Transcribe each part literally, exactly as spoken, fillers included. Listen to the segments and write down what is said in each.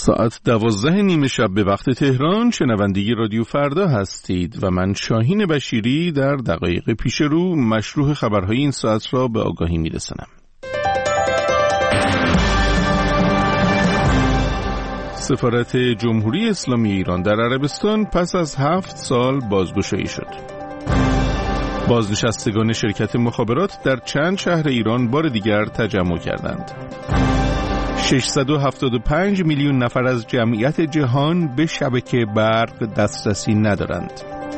ساعت دوازده نیمه شب به وقت تهران شنونده رادیو فردا هستید و من شاهین بشیری در دقایق پیش رو مشروع خبرهای این ساعت را به آگاهی میرسانم. سفارت جمهوری اسلامی ایران در عربستان پس از هفت سال بازگشایی شد. بازنشستگان شرکت مخابرات در چند شهر ایران بار دیگر تجمع کردند. ششصد و هفتاد و پنج میلیون نفر از جمعیت جهان به شبکه برق دسترسی ندارند.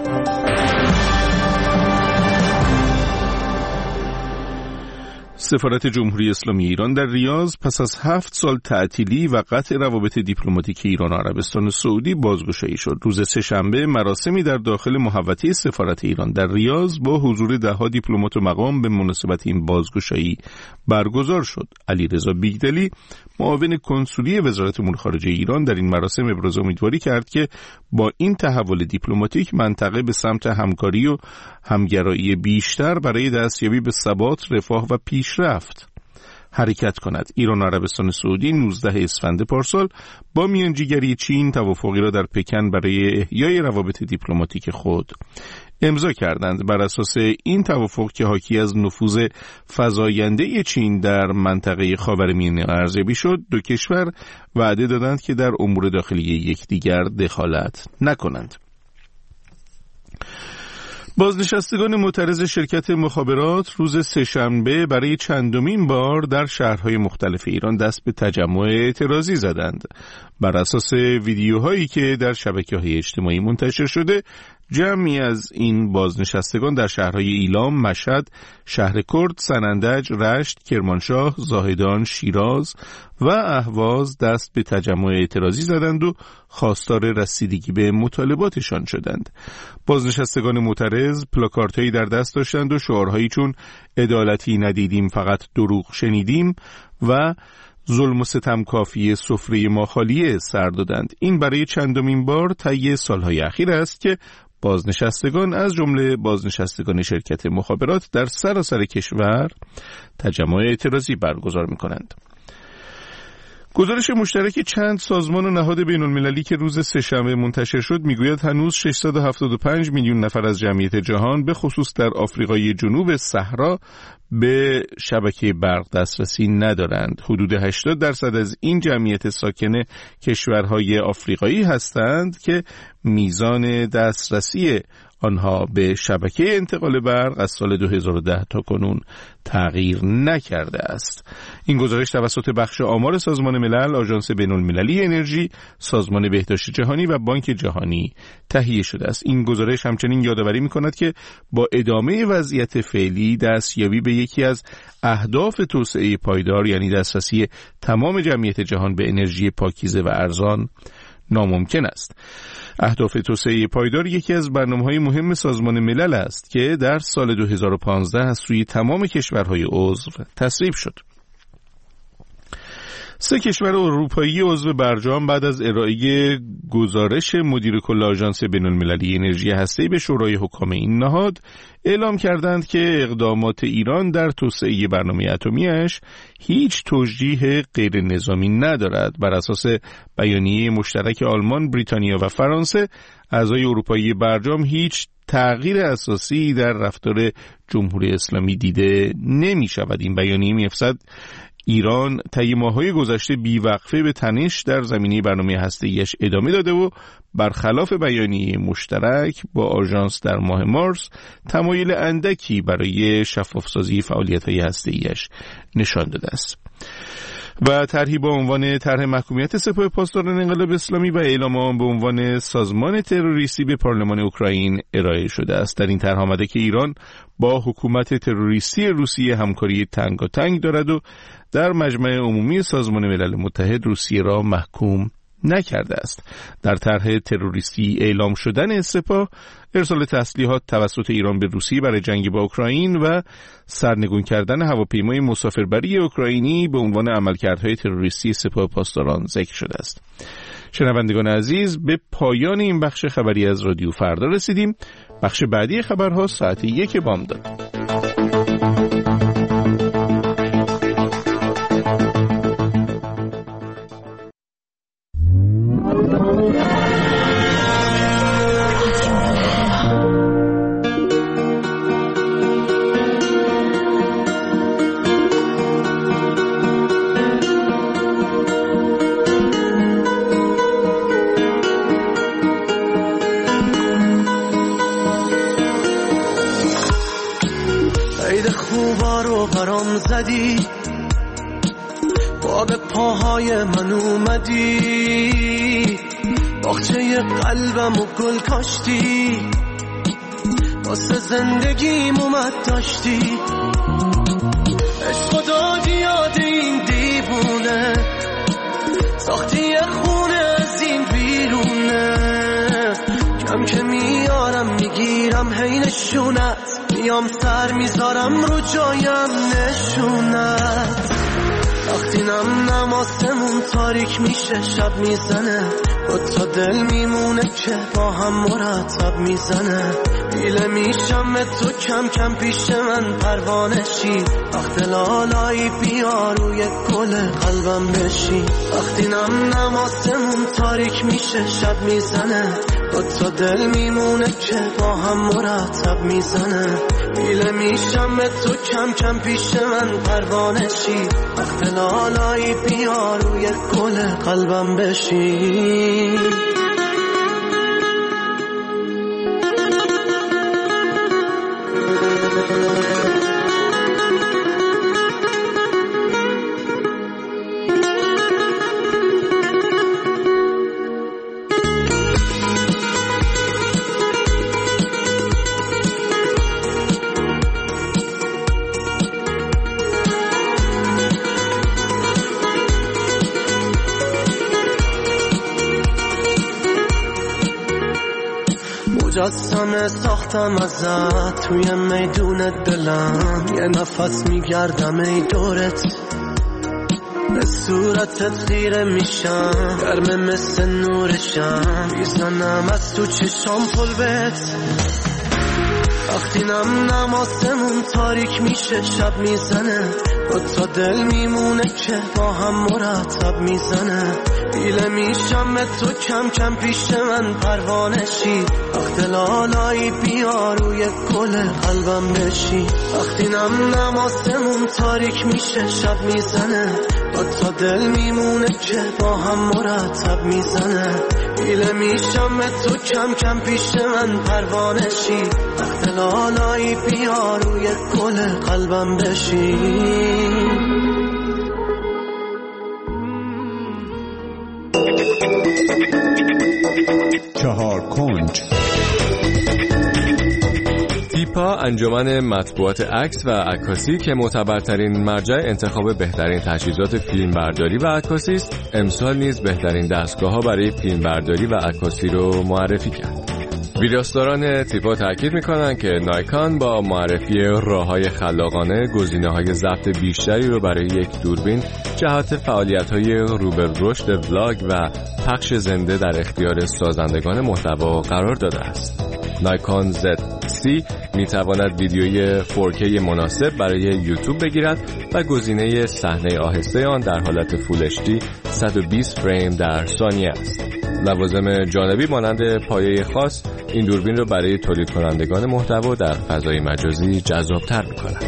سفارت جمهوری اسلامی ایران در ریاض پس از هفت سال تعطیلی و قطع روابط دیپلماتیک ایران و عربستان سعودی بازگشایی شد. روز سه‌شنبه مراسمی در داخل محوطه سفارت ایران در ریاض با حضور ده‌ها دیپلمات و مقام به مناسبت این بازگشایی برگزار شد. علیرضا بیگدلی، معاون کنسولی وزارت امور خارجه ایران، در این مراسم ابراز امیدواری کرد که با این تحول دیپلماتیک منطقه به سمت همکاری و همگرایی بیشتر برای دستیابی به ثبات، رفاه و پیشرفت حرکت کند. ایران و عربستان سعودی نوزدهم اسفند پارسال با میانجیگری چین توافقی را در پکن برای احیای روابط دیپلماتیک خود امضا کردند. بر اساس این توافق که حاکی از نفوذ فزاینده چین در منطقه خاورمیانه ارزیابی شد، دو کشور وعده دادند که در امور داخلی یکدیگر دخالت نکنند. بازنشستگان معترض شرکت مخابرات روز سه‌شنبه برای چندمین بار در شهرهای مختلف ایران دست به تجمع اعتراضی زدند. بر اساس ویدیوهایی که در شبکه‌های اجتماعی منتشر شده، جمعی از این بازنشستگان در شهرهای ایلام، مشهد، شهر کرد، سنندج، رشت، کرمانشاه، زاهدان، شیراز و اهواز دست به تجمع اعتراضی زدند و خواستار رسیدگی به مطالباتشان شدند. بازنشستگان معترض پلاکاردهایی در دست داشتند و شعارهایی چون عدالتی ندیدیم فقط دروغ شنیدیم و ظلم و ستم کافی سفره ما خالیه سر دادند. این برای چندمین بار طی سالهای اخیر است که بازنشستگان از جمله بازنشستگان شرکت مخابرات در سراسر کشور تجمع اعتراضی برگزار می‌کنند. گزارش مشترک چند سازمان و نهاد بین‌المللی که روز سه‌شنبه منتشر شد میگوید هنوز ششصد و هفتاد و پنج میلیون نفر از جمعیت جهان به خصوص در آفریقای جنوب صحرا به شبکه برق دسترسی ندارند. حدود هشتاد درصد از این جمعیت ساکن کشورهای آفریقایی هستند که میزان دسترسی آنها به شبکه انتقال برق از سال دو هزار و ده تا کنون تغییر نکرده است. این گزارش توسط بخش آمار سازمان ملل، آژانس بین‌المللی انرژی، سازمان بهداشت جهانی و بانک جهانی تهیه شده است. این گزارش همچنین یادآوری می‌کند که با ادامه وضعیت فعلی دستیابی به یکی از اهداف توسعه پایدار، یعنی دسترسی تمام جمعیت جهان به انرژی پاکیزه و ارزان، ناممکن است. اهداف توسعه پایدار یکی از برنامه‌های مهم سازمان ملل است که در سال دو هزار و پانزده از سوی تمام کشورهای عضو تصویب شد. سه کشور اروپایی عضو برجام بعد از ارائه گزارش مدیر کل آژانس بین‌المللی انرژی هسته‌ای به شورای حکام این نهاد اعلام کردند که اقدامات ایران در توسعه برنامه اتمی‌اش هیچ توجیه غیر نظامی ندارد. بر اساس بیانیه مشترک آلمان، بریتانیا و فرانسه، اعضای اروپایی برجام هیچ تغییر اساسی در رفتار جمهوری اسلامی دیده نمی شود. این بیانیه می افزاید ایران طی ماه‌های گذشته بیوقفه به تنش در زمینه برنامه هسته‌ایش ادامه داده و برخلاف بیانیه مشترک با آژانس در ماه مارس تمایل اندکی برای شفاف‌سازی فعالیت‌های هسته‌ایش نشان داده است. و طرحی با عنوان طرح محکومیت سپاه پاسداران انقلاب اسلامی و اعلام آن به عنوان سازمان تروریستی به پارلمان اوکراین ارائه شده است. در این طرح آمده که ایران با حکومت تروریستی روسیه همکاری تنگاتنگ دارد و در مجمع عمومی سازمان ملل متحد روسیه را محکوم نکرده است. در طرح تروریستی اعلام شدن سپاه، ارسال تسلیحات توسط ایران به روسیه برای جنگ با اوکراین و سرنگون کردن هواپیمای مسافربری اوکراینی به عنوان عملکردهای تروریستی سپاه پاسداران ذکر شده است. شنوندگان عزیز، به پایان این بخش خبری از رادیو فردا رسیدیم. بخش بعدی خبرها ساعت یک بامداد. زدی، با به پاهای من اومدی، باغچه قلبم و گل کاشتی، واسه زندگیم اومد داشتی، عشق و دادی یاد این دیوونه، ساختی یه خونه از این بیرونه، کم که میارم میگیرم هی نشونت، میام سر میذارم رو جایم نشونت، وقتی نم نماسمون تاریک میشه شب میزنه، با تا دل میمونه که با هم مرتب میزنه، بیله میشم تو کم کم پیش من پروانه شی، وقت لالایی بیا روی گل قلبم بشی، وقتی نم نماسمون تاریک میشه شب میزنه، با تا دل میمونه که با هم مرتب میزنه، بیله میشم تو کم کم پیش من پروانه شی، وقت لالایی بیا روی گل قلبم بشی. مجسمه ساختم ازت توی میدون دلم، یه نفس میگردم ای دورت، به صورتت خیره میشم، گرمه مثل نورشم، میزنم از تو چشام پلوت، وقتی نم نماسمون تاریک میشه شب میزنه، با تا دل میمونه که با هم مرتب میزنه، بیله میشم تو کم کم پیش من پروانه شی، وقت لالایی بیا روی گل قلبم بشی، وقتی نم نماسمون تاریک میشه شب میزنه، با تا دل میمونه که با هم مرتب میزنه، بیله میشم تو کم کم پیش من پروانه شی، وقت لالایی بیا روی گل قلبم بشی. چهار کنج. تیپا انجمن مطبوعات عکس و عکاسی که معتبرترین مرجع انتخاب بهترین تجهیزات فیلمبرداری و عکاسی است، امسال نیز بهترین دستگاه‌ها برای فیلمبرداری و عکاسی رو معرفی کرد. ویراستاران تیپا تاکید می‌کنند که نایکان با معرفی راه‌های خلاقانه گزینه‌های ضبط بیشتری رو برای یک دوربین جهت فعالیت‌های رو به رشد ولاگ و پخش زنده در اختیار سازندگان محتوا قرار داده است. نایکان زد سی می‌تواند ویدیوی فور کی مناسب برای یوتیوب بگیرد و گزینه صحنه آهسته آن در حالت فول اچ دی صد و بیست فریم در ثانیه است. لوازم جانبی مانند پایه خاص این دوربین را برای تولید کنندگان محتوا در فضای مجازی جذاب‌تر می‌کند.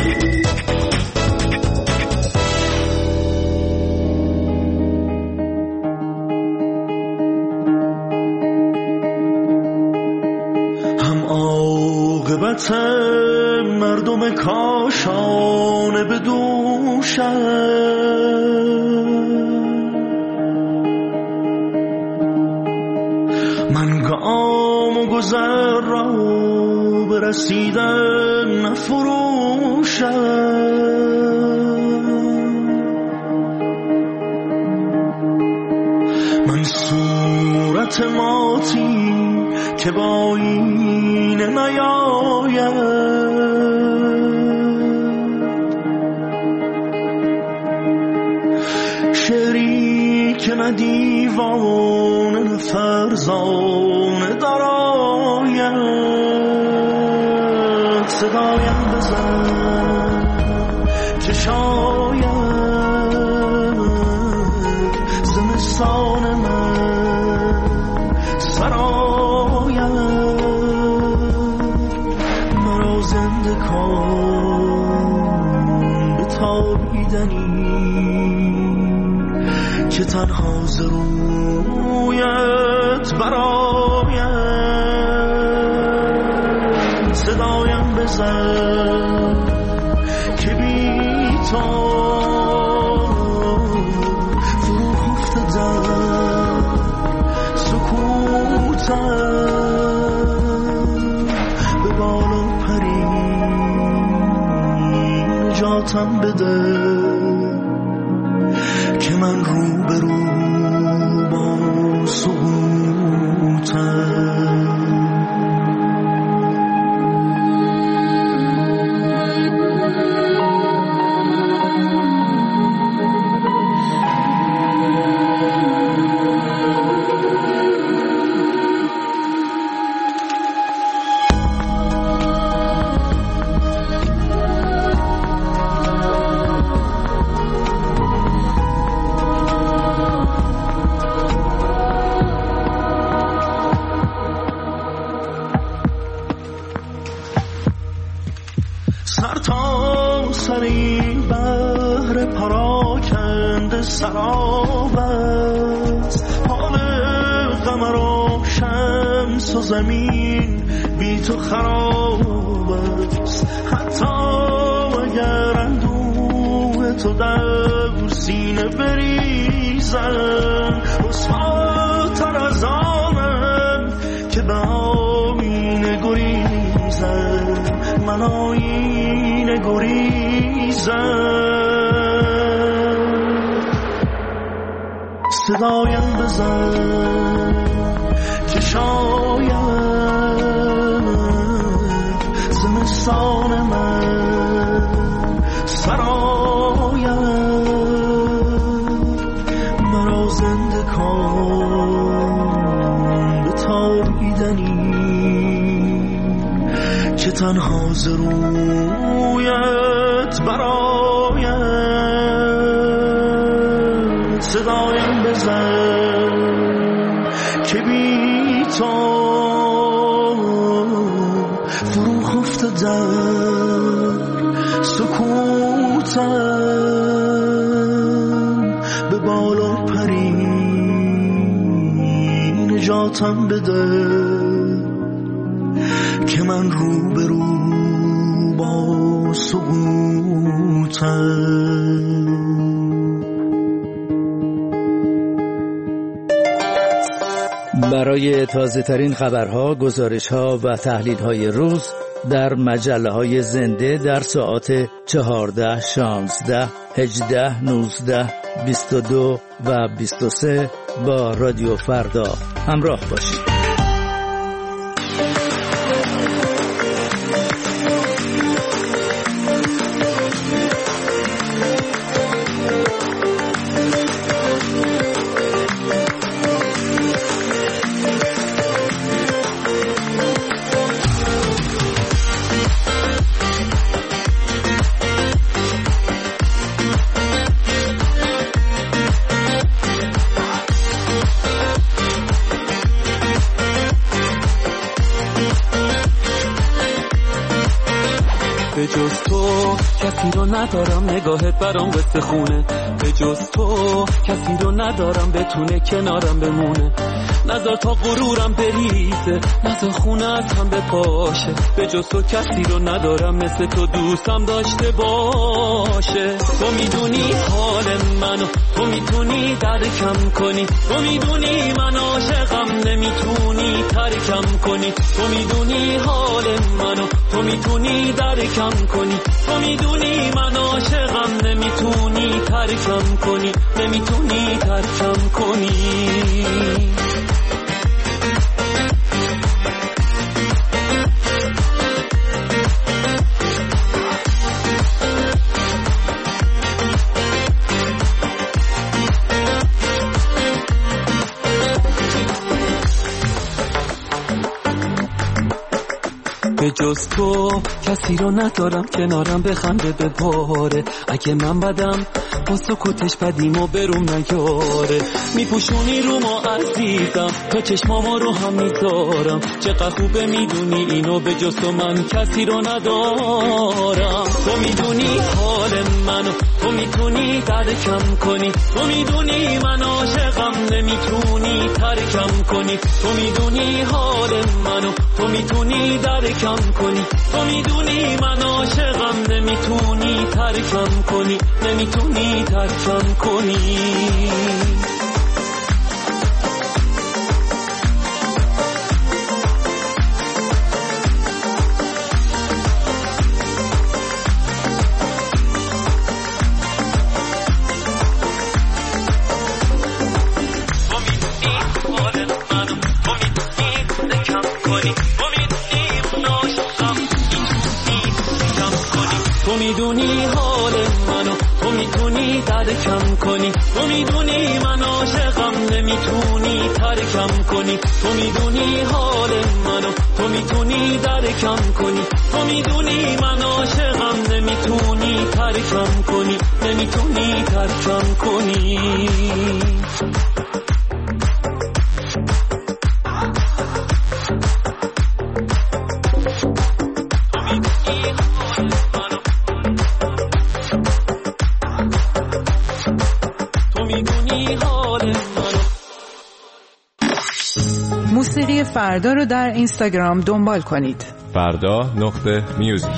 هم عاقبت مردم کاشانه به دوشم، من گام و گذر را برسیدن نفروشم، من صورت ماتی که با این نیاید، شعری که نه دیوانه نه فرزانه دراید، صدایم بزن که شاید زمستان من سراید، مرا زنده کن به تابیدنی که تنها ز رویت براید، صدایم بزن که بی تو فرو افتادم سکوتم به بالا پری نجاتم بده که من رو به رو با سقوطم. سر تا سر این بحر پراکنده سراب است، حال قمر و شمس و زمین بی تو خراب است. حتی اگر اندوه تو در سینه بریزم، رسواتر از آنم که به آینه گریزم، من آینه گریزم. صدایم بزن که شاید زمستان من سرایم، مرا زنده کن به تابیدنی که تنها ز رویت برایم. صدایم بزن که بی تو فرو خفته در سکوتم، به بالا پری نجاتم بده که من رو به رو با سقوطم. برای تازه ترین خبرها، گزارشها و تحلیل های روز در مجله های زنده در ساعات چهارده، شانزده، هجده، نوزده، بیست و دو و بیست و سه با رادیو فردا همراه باشید. به جز تو کسی رو ندارم، نگاهت برام قصه خونه. به جز تو کسی رو ندارم بتونه کنارم بمونه. نذار تا غرورم بریزه، نذار خونه از هم بپاشه. به جز تو کسی رو ندارم مثل تو دوستم داشته باشه. تو میدونی حال منو، تو میتونی درکم کنی. تو میدونی من عاشقم، نمیتونی ترکم کنی. تو میدونی حال منو، تو میتونی درکم کنی. تو میدونی من عاشقم، نمیتونی ترکم کنی. نمیتونی ترکم کنی. به جز تو کسی رو ندارم کنارم بخنده بباره. اگه من بدم با سکوتش بدیم و بروم نیاره. میپوشونی رو ما عزیزم، تا چشماما رو هم میذارم. چقدر خوبه میدونی اینو، به جز تو من کسی رو ندارم. تو میدونی حال منو، تو میتونی درکم کنی. تو میدونی من عاشقم، نمیتونی ترکم کنی، تو میدونی حال منو، تو میتونی درکم کنی، تو میدونی من عاشقم، نمیتونی ترکم کنی، نمیتونی ترکم کنی. تو میدونی حال منو، تو میتونی درکم کنی، تو میدونی من عاشقم، نمیتونی ترکم کنی، تو میدونی حال منو، تو میتونی درکم کنی، تو میدونی من عاشقم، نمیتونی ترکم کنی، نمیتونی ترکم کنی. موسیقی فردا رو در اینستاگرام دنبال کنید. فردا نقطه میوزیک.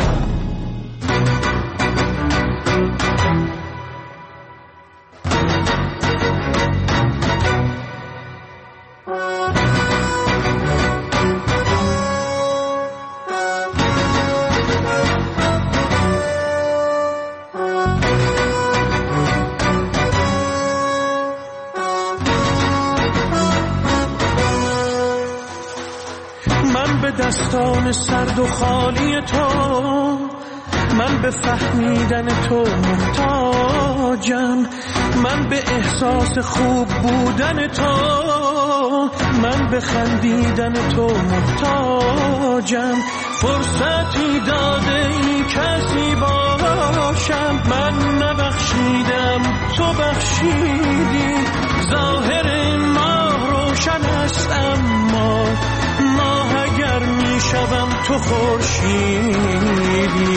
دستان سرد و خالی تو، من به فهمیدن تو محتاجم، من به احساس خوب بودن تو، من به خندیدن تو محتاجم. فرصتی داده ای کسی باشم، من نبخشیدم تو بخشیدی، ظاهر ماه روشن است اما ماه اگر می شوم تو خورشیدی.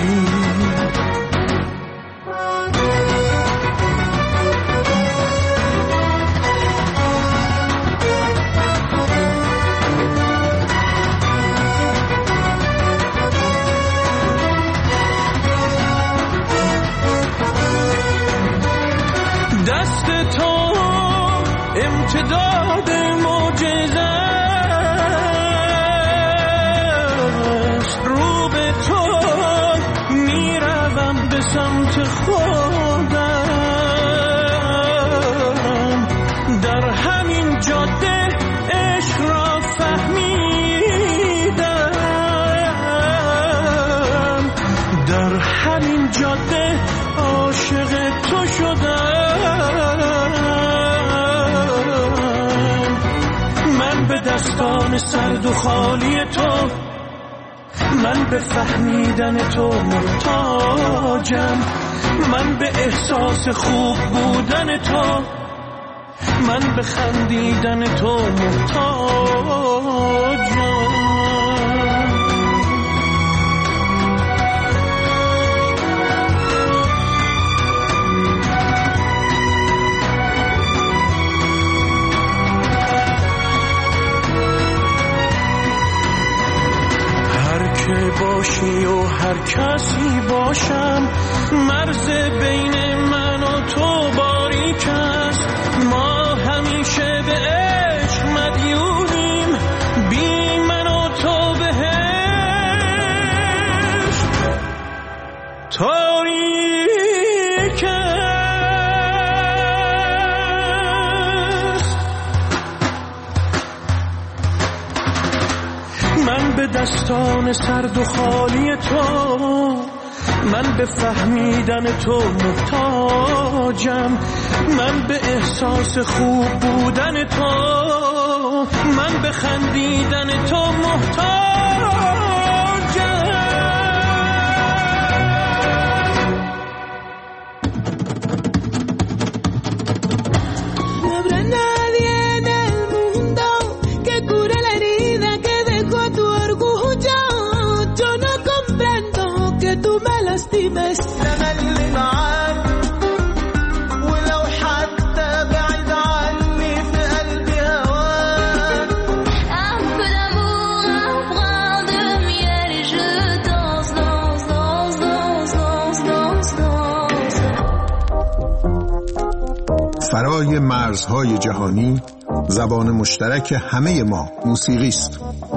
دست تو امتداد معجزه، رو به تو میروم به سمت خودم، در همین جاده عشق را فهمیدم، در همین جاده عاشق تو شدم. من به دستان سرد و خالی تو، من به فهمیدن تو محتاجم، من به احساس خوب بودن تو، من به خندیدن تو محتاجم. باشی و هر کسی باشم، مرز بین من و تو باریک است، ما همیشه به عشق مدیونیم، بی من و تو بهشت تاریک است. من به دستان سرد و خالی تو، من به فهمیدن تو محتاجم، من به احساس خوب بودن تو، من به خندیدن تو محتاجم. تملي معاك ولو حتى بعيد عني في قلبي فرای مرزهای جهانی، زبان مشترک همه ما موسیقی است.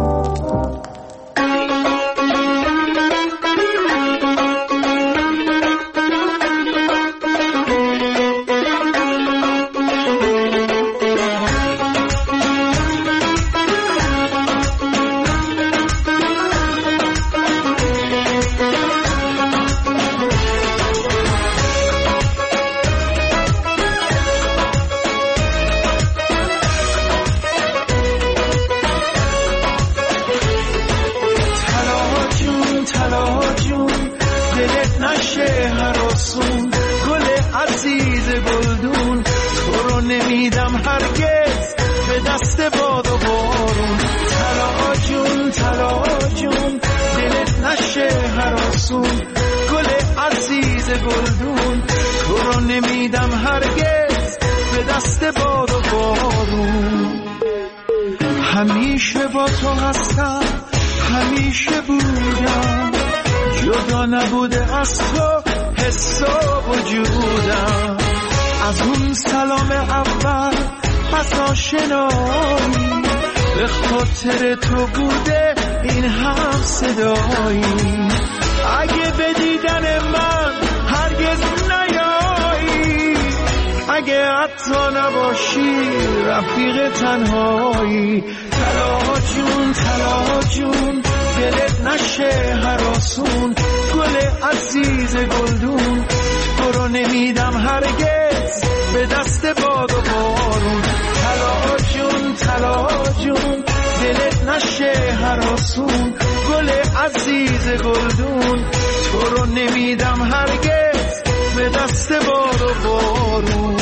همیشه با تو هستم، همیشه بودم، جدا نبوده از تو حس و وجودم. از اون سلام اول، از آشنایی، به خاطر تو بوده این هم صدایی. اگه به دیدن من هرگز نیایی، اگه حتی نباشی رفیق تنهایی. طلا جون طلا جون دلت نشه هراسون، گل عزیز گلدون تو رو نمیدم هرگز به دست باد و بارون. طلا جون طلا جون دلت نشه هراسون، گل عزیز گلدون تو رو نمیدم هرگز به دست باد و بارون.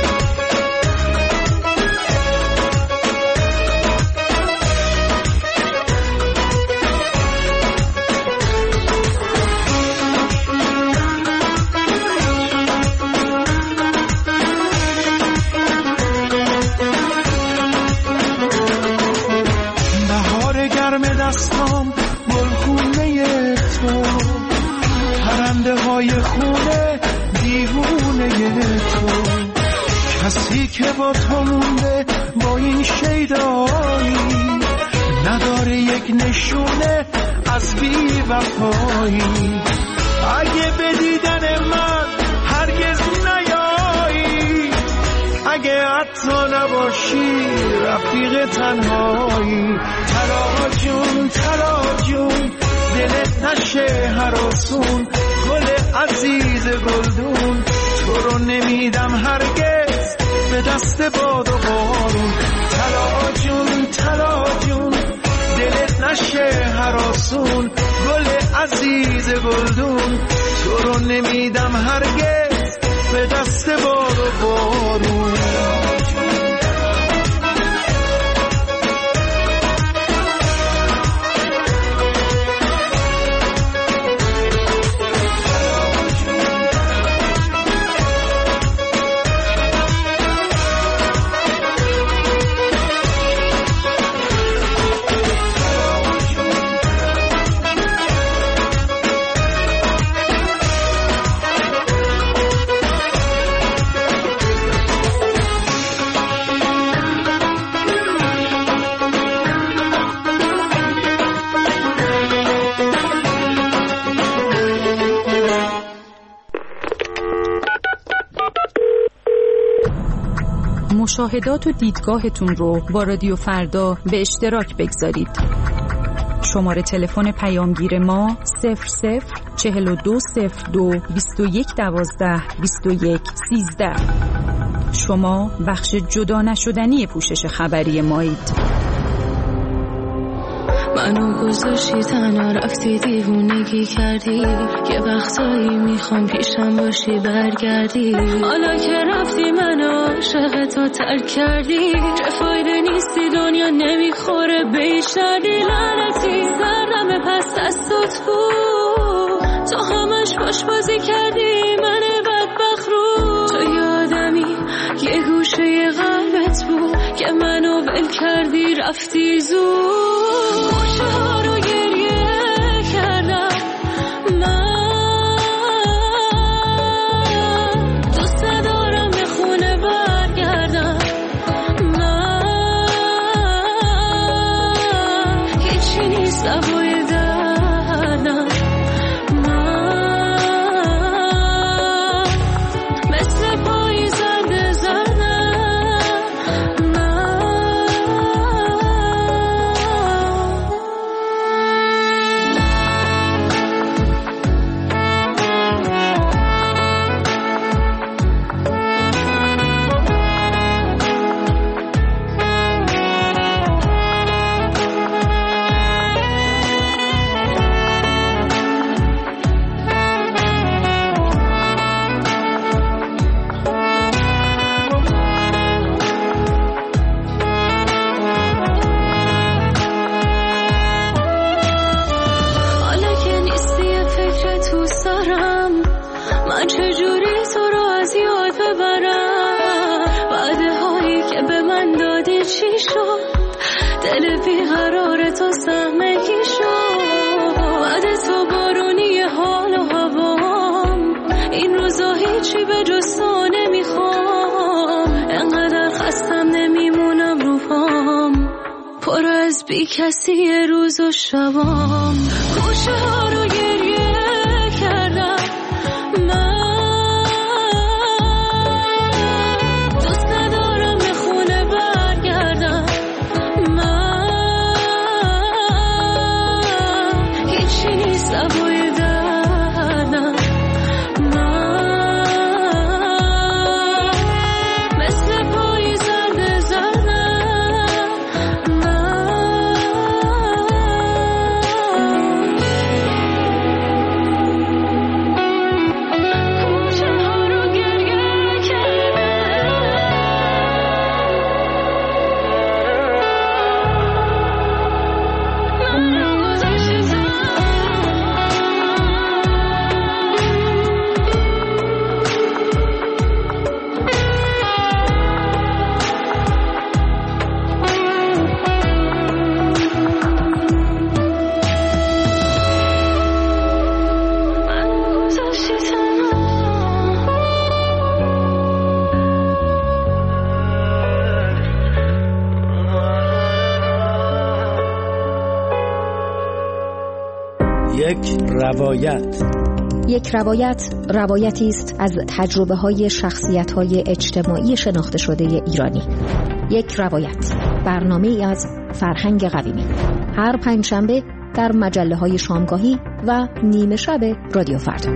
دستام گلخونه تو، پرنده های خونه دیوونه تو، کسی که با تو مونده با این شیدایی، نداره یک نشونه از بی وفایی. اگه به دیدن من هرگز نیایی، اگه حتی نباشی رفیق تنهایی. طلا جون طلا جون دلت نشه هراسون، گل عزیز گلدون تو رو نمیدم هرگز به دست باد و بارون. طلا جون طلا جون دلت نشه هراسون، گل عزیز گلدون تو رو نمیدم هرگز به دست باد و بارون. مشاهدات و دیدگاهتون رو با رادیو فردا به اشتراک بگذارید. شماره تلفن پیامگیر ما صفر صفر چهل و دو صفر دو بیست و یک دوازده بیست و یک سیزده. شما بخش جدا نشدنی پوشش خبری مایید. منو گذاشتی تنها رفتی دیوونگی کردی، یه وقتایی میخوام پیشم باشی برگردی. حالا که رفتی منو عاشق تو ترک کردی، چه فایده نیستی دنیا نمیخوره بیشتری. لعنتی سردم پس دستت بود، تو همش باش بازی کردی من بدبخت رو. تو یادمی یه گوشه قلبت بود که منو ول کردی رفتی زود. خوشه ها رو گریه کردم من، دوست دارم به خونه برگردم. چی شد دل بیقرار تو سهمگی شد بعد تو بارونی حال و هوام این روزا هیچی به جز تو نمیخوام انقدر خستم نمیمونم رو پام پر از بی کسی روز و شبام گوشه ها رو گریه کردم من دوست ندارم به خونه برگردم من هیچی نیست سوای دردم من مثل پای زرد زردم من کوچه ها رو گریه کردم من گذشتم یک روایت. یک روایت روایتی است از تجربه های شخصیت های اجتماعی شناخته شده ایرانی. یک روایت، برنامه ای از فرهنگ قویمی، هر پنجشنبه در مجله های شامگاهی و نیمه شب رادیو فردا.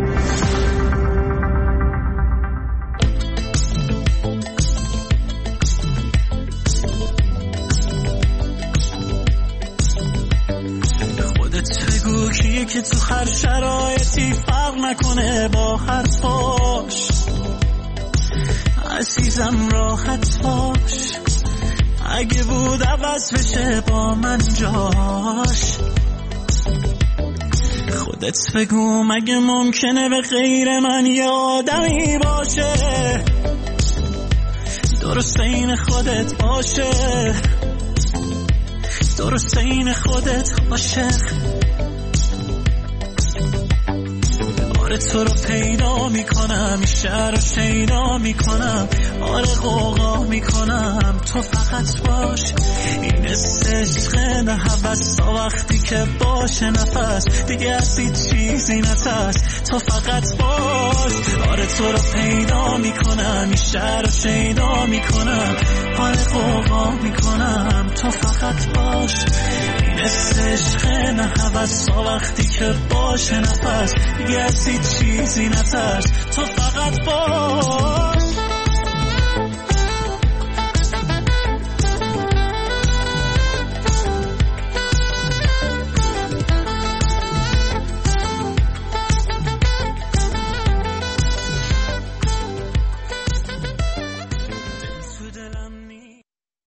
بگو کیه که تو هر شرایطی فرق نکنه با حرفاش عزیزم راحت باش اگه بود عوض بشه با من جاش خودت بگو مگه ممکنه به غیر من یه آدمی باشه درست این خودت باشه درست این خودت باشه آره تو رو پیدا میکنم این شهر رو شیدا میکنم آره غوغا میکنم تو فقط باش این عشق نه حوث تا وقتی که باشه نفس دیگه از هیچ چیزی نترس تو فقط باش آره تو رو پیدا میکنم این شهر رو شیدا میکنم آره غوغا میکنم تو فقط باش این عشق نه حوث تا وقتی که باشه نفس دیگه از هیچ چیزی نترس تو فقط باش